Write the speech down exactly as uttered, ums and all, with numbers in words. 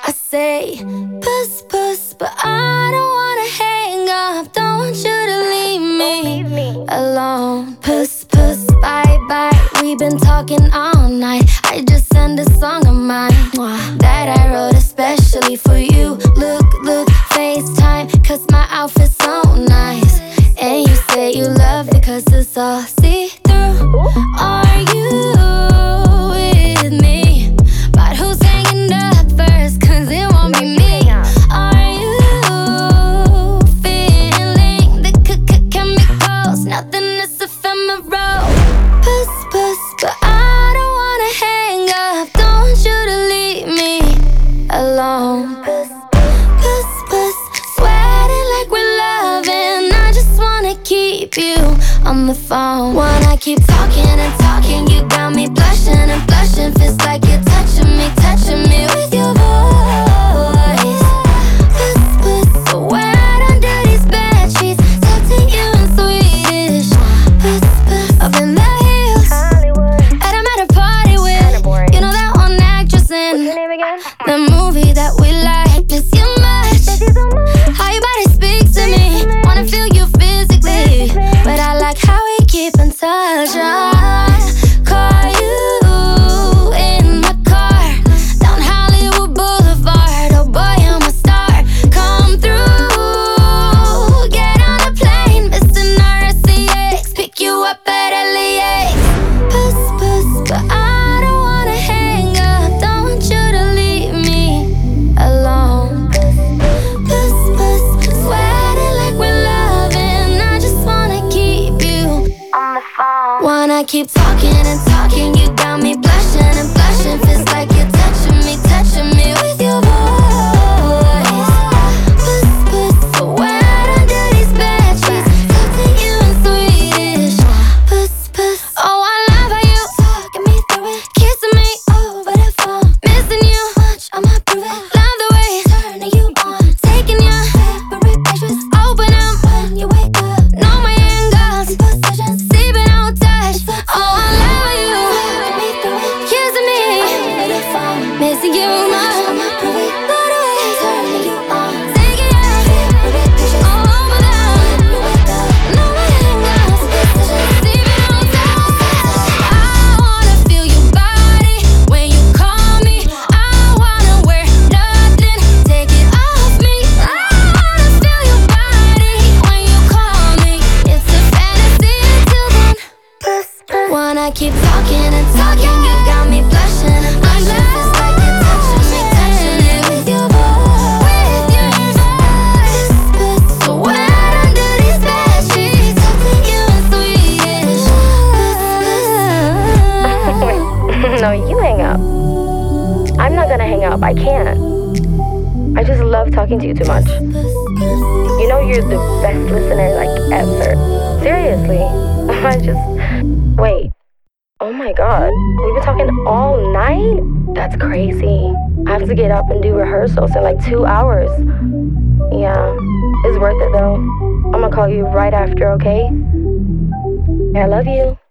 I say, puss, puss, but I don't wanna hang up. Don't want you to leave me, me alone. Puss, puss, bye, bye. We've been talking all night. I just sent a song of mine that I wrote especially for you. Look, look, FaceTime, cause my outfit's so nice. And you say you love it cause it's all see-through. Are you with me? But who's hanging up first? Cause it won't be me. Are you feeling the c-c-chemicals? Nothing is ephemeral. Puss, puss, but I don't wanna hang up. Don't want you to leave me alone. Puss, puss, puss, sweating like we're loving. I just wanna keep you on the phone. Wanna keep talking and talking. You got me blushing and blushing. Feels like you're touching me, touching me with your voice. Puss, puss, so wet under these bed sheets. Talk to you in Swedish. Puss, puss, up in the hills that I'm at a party with. You know that one actress in the movie that we like. Miss you much. How your body speaks to me. Wanna feel you physically, but I like how we keep in touch. I call you in my car down Hollywood Boulevard. Oh boy, I'm a star. Come through, get on a plane, missing R S C X, pick you up at L A X. Puss, puss, but I don't wanna hang up. Don't want you to leave me alone. Puss, puss, sweating like we're loving. I just wanna keep you on the phone. Wanna keep talking and talking. You got me blushing and blushing. Feels like you're touching me, touching me with your voice. Puss, puss, so wet under these bed sheets. Talk to you in Swedish. Puss, puss, oh I love how you talking me through it, kissing me over the phone. Missing you much, I'ma prove it. Love the way it's turning you on, taking your favorite pictures. Open them when you wake up. Know my angles, positions, sleeping on touch. Oh I love you, talking me through it, kissing me over the phone. Missing you much, I'ma prove it. Love the way it's turning you on, taking your favorite pictures. Open them when you wake up. Know my angles, positions, sleeping on touch. I wanna feel your body when you call me. I wanna wear nothing, take it off me. I wanna feel your body when you call me. It's a fantasy until then. Puss, puss. Wanna keep talking and talking. You got me blushing and blushing. Feels like you're touching me, touching me with your voice. With your voice. Puss, puss, so wet under these bed sheets. Talk to you in Swedish. Puss, puss. No, you hang up. I'm not gonna hang up. I can't. I just love talking to you too much. You know you're the best listener like ever. Seriously. I just... Wait. Oh my god. We've been talking all night? That's crazy. I have to get up and do rehearsals in like two hours. Yeah. It's worth it though. I'm gonna call you right after, okay? I love you.